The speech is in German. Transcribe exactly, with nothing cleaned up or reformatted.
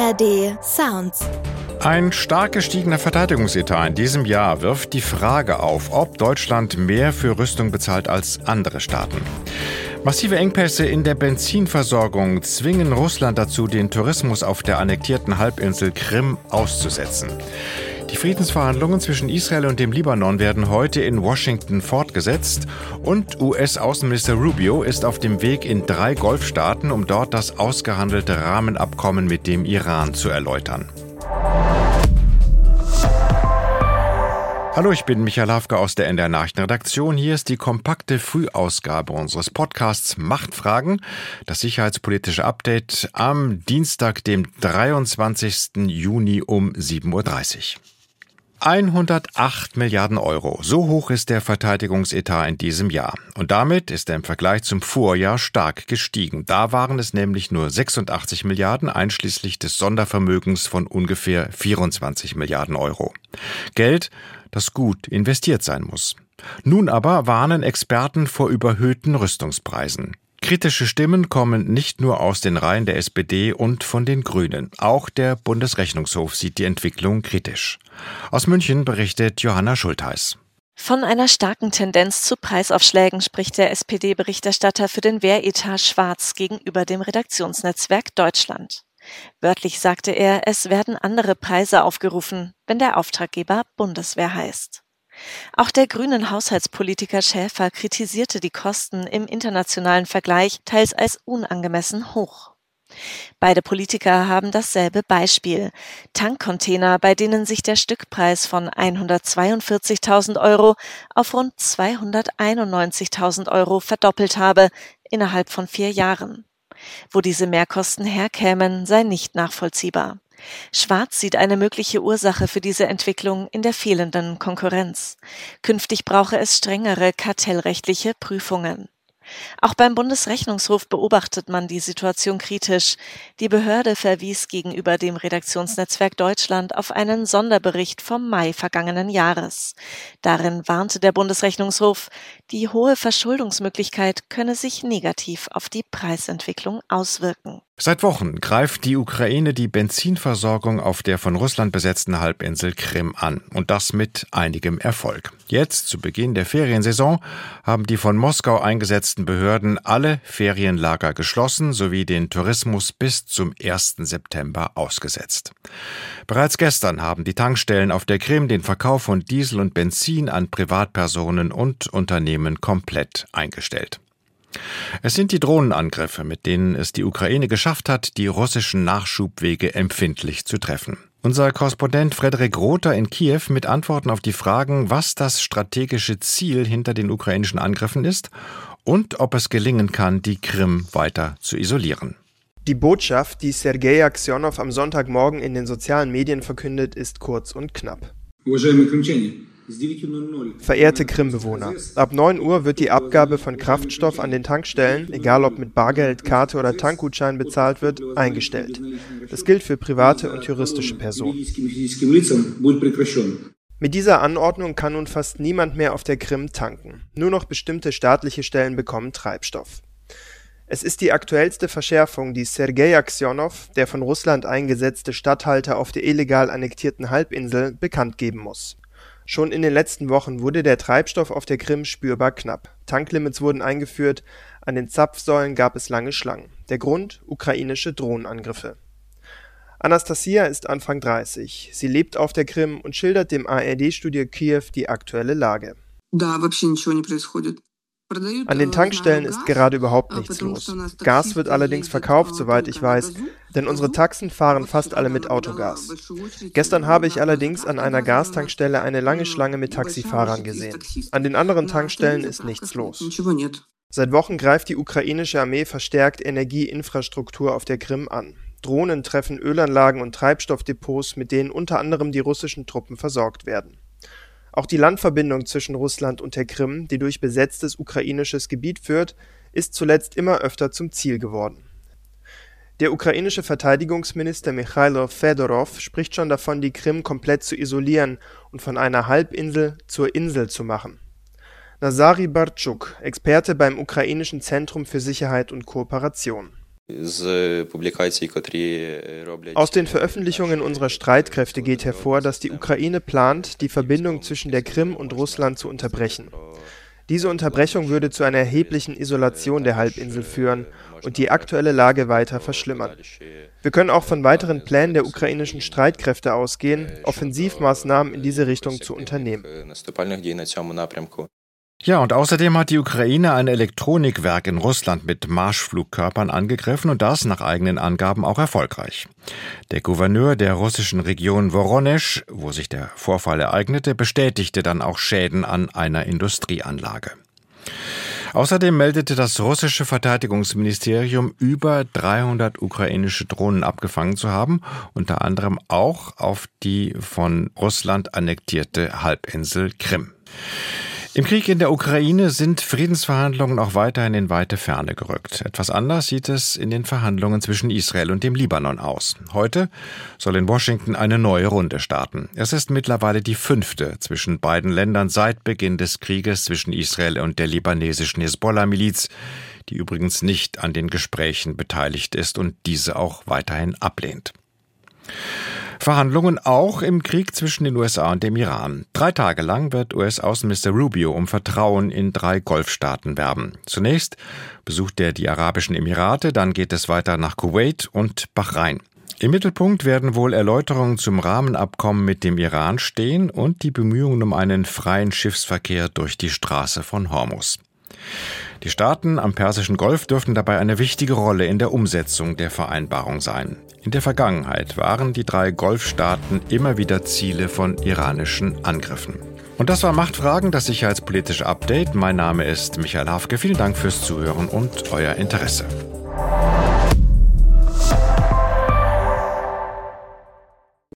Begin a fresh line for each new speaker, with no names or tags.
A R D Sounds.
Ein stark gestiegener Verteidigungsetat in diesem Jahr wirft die Frage auf, ob Deutschland mehr für Rüstung bezahlt als andere Staaten. Massive Engpässe in der Benzinversorgung zwingen Russland dazu, den Tourismus auf der annektierten Halbinsel Krim auszusetzen. Die Friedensverhandlungen zwischen Israel und dem Libanon werden heute in Washington fortgesetzt und U S-Außenminister Rubio ist auf dem Weg in drei Golfstaaten, um dort das ausgehandelte Rahmenabkommen mit dem Iran zu erläutern. Hallo, ich bin Michael Hafke aus der N D R Nachrichtenredaktion. Hier ist die kompakte Frühausgabe unseres Podcasts Machtfragen, das sicherheitspolitische Update am Dienstag, dem dreiundzwanzigsten Juni um sieben Uhr dreißig. hundertacht Milliarden Euro. So hoch ist der Verteidigungsetat in diesem Jahr. Und damit ist er im Vergleich zum Vorjahr stark gestiegen. Da waren es nämlich nur sechsundachtzig Milliarden, einschließlich des Sondervermögens von ungefähr vierundzwanzig Milliarden Euro. Geld, das gut investiert sein muss. Nun aber warnen Experten vor überhöhten Rüstungspreisen. Kritische Stimmen kommen nicht nur aus den Reihen der S P D und von den Grünen. Auch der Bundesrechnungshof sieht die Entwicklung kritisch. Aus München berichtet Johanna Schultheis.
Von einer starken Tendenz zu Preisaufschlägen spricht der S P D-Berichterstatter für den Wehretat Schwarz gegenüber dem Redaktionsnetzwerk Deutschland. Wörtlich sagte er, es werden andere Preise aufgerufen, wenn der Auftraggeber Bundeswehr heißt. Auch der grünen Haushaltspolitiker Schäfer kritisierte die Kosten im internationalen Vergleich teils als unangemessen hoch. Beide Politiker haben dasselbe Beispiel: Tankcontainer, bei denen sich der Stückpreis von hundertzweiundvierzigtausend Euro auf rund zweihunderteinundneunzigtausend Euro verdoppelt habe innerhalb von vier Jahren. Wo diese Mehrkosten herkämen, sei nicht nachvollziehbar. Schwarz sieht eine mögliche Ursache für diese Entwicklung in der fehlenden Konkurrenz. Künftig brauche es strengere kartellrechtliche Prüfungen. Auch beim Bundesrechnungshof beobachtet man die Situation kritisch. Die Behörde verwies gegenüber dem Redaktionsnetzwerk Deutschland auf einen Sonderbericht vom Mai vergangenen Jahres. Darin warnte der Bundesrechnungshof, die hohe Verschuldungsmöglichkeit könne sich negativ auf die Preisentwicklung auswirken.
Seit Wochen greift die Ukraine die Benzinversorgung auf der von Russland besetzten Halbinsel Krim an. Und das mit einigem Erfolg. Jetzt, zu Beginn der Feriensaison, haben die von Moskau eingesetzten Behörden alle Ferienlager geschlossen sowie den Tourismus bis zum ersten September ausgesetzt. Bereits gestern haben die Tankstellen auf der Krim den Verkauf von Diesel und Benzin an Privatpersonen und Unternehmen komplett eingestellt. Es sind die Drohnenangriffe, mit denen es die Ukraine geschafft hat, die russischen Nachschubwege empfindlich zu treffen. Unser Korrespondent Frederik Rother in Kiew mit Antworten auf die Fragen, was das strategische Ziel hinter den ukrainischen Angriffen ist und ob es gelingen kann, die Krim weiter zu isolieren.
Die Botschaft, die Sergei Aksionow am Sonntagmorgen in den sozialen Medien verkündet, ist kurz und knapp. Verehrte Krim-Bewohner, ab neun Uhr wird die Abgabe von Kraftstoff an den Tankstellen, egal ob mit Bargeld, Karte oder Tankgutschein bezahlt wird, eingestellt. Das gilt für private und juristische Personen. Mit dieser Anordnung kann nun fast niemand mehr auf der Krim tanken. Nur noch bestimmte staatliche Stellen bekommen Treibstoff. Es ist die aktuellste Verschärfung, die Sergei Aksionow, der von Russland eingesetzte Statthalter auf der illegal annektierten Halbinsel, bekannt geben muss. Schon in den letzten Wochen wurde der Treibstoff auf der Krim spürbar knapp. Tanklimits wurden eingeführt, an den Zapfsäulen gab es lange Schlangen. Der Grund? Ukrainische Drohnenangriffe. Anastasia ist Anfang dreißig. Sie lebt auf der Krim und schildert dem A R D-Studio Kiew die aktuelle Lage. An den Tankstellen ist gerade überhaupt nichts los. Gas wird allerdings verkauft, soweit ich weiß, denn unsere Taxen fahren fast alle mit Autogas. Gestern habe ich allerdings an einer Gastankstelle eine lange Schlange mit Taxifahrern gesehen. An den anderen Tankstellen ist nichts los. Seit Wochen greift die ukrainische Armee verstärkt Energieinfrastruktur auf der Krim an. Drohnen treffen Ölanlagen und Treibstoffdepots, mit denen unter anderem die russischen Truppen versorgt werden. Auch die Landverbindung zwischen Russland und der Krim, die durch besetztes ukrainisches Gebiet führt, ist zuletzt immer öfter zum Ziel geworden. Der ukrainische Verteidigungsminister Michailo Fedorov spricht schon davon, die Krim komplett zu isolieren und von einer Halbinsel zur Insel zu machen. Nazarij Bartschuk, Experte beim Ukrainischen Zentrum für Sicherheit und Kooperation. Aus den Veröffentlichungen unserer Streitkräfte geht hervor, dass die Ukraine plant, die Verbindung zwischen der Krim und Russland zu unterbrechen. Diese Unterbrechung würde zu einer erheblichen Isolation der Halbinsel führen und die aktuelle Lage weiter verschlimmern. Wir können auch von weiteren Plänen der ukrainischen Streitkräfte ausgehen, Offensivmaßnahmen in diese Richtung zu unternehmen.
Ja, und außerdem hat die Ukraine ein Elektronikwerk in Russland mit Marschflugkörpern angegriffen und das nach eigenen Angaben auch erfolgreich. Der Gouverneur der russischen Region Woronesch, wo sich der Vorfall ereignete, bestätigte dann auch Schäden an einer Industrieanlage. Außerdem meldete das russische Verteidigungsministerium, über dreihundert ukrainische Drohnen abgefangen zu haben, unter anderem auch auf die von Russland annektierte Halbinsel Krim. Im Krieg in der Ukraine sind Friedensverhandlungen auch weiterhin in weite Ferne gerückt. Etwas anders sieht es in den Verhandlungen zwischen Israel und dem Libanon aus. Heute soll in Washington eine neue Runde starten. Es ist mittlerweile die fünfte zwischen beiden Ländern seit Beginn des Krieges zwischen Israel und der libanesischen Hisbollah-Miliz, die übrigens nicht an den Gesprächen beteiligt ist und diese auch weiterhin ablehnt. Verhandlungen auch im Krieg zwischen den U S A und dem Iran. Drei Tage lang wird U S-Außenminister Rubio um Vertrauen in drei Golfstaaten werben. Zunächst besucht er die Arabischen Emirate, dann geht es weiter nach Kuwait und Bahrain. Im Mittelpunkt werden wohl Erläuterungen zum Rahmenabkommen mit dem Iran stehen und die Bemühungen um einen freien Schiffsverkehr durch die Straße von Hormuz. Die Staaten am Persischen Golf dürften dabei eine wichtige Rolle in der Umsetzung der Vereinbarung sein. In der Vergangenheit waren die drei Golfstaaten immer wieder Ziele von iranischen Angriffen. Und das war Machtfragen, das sicherheitspolitische Update. Mein Name ist Michael Hafke. Vielen Dank fürs Zuhören und euer Interesse.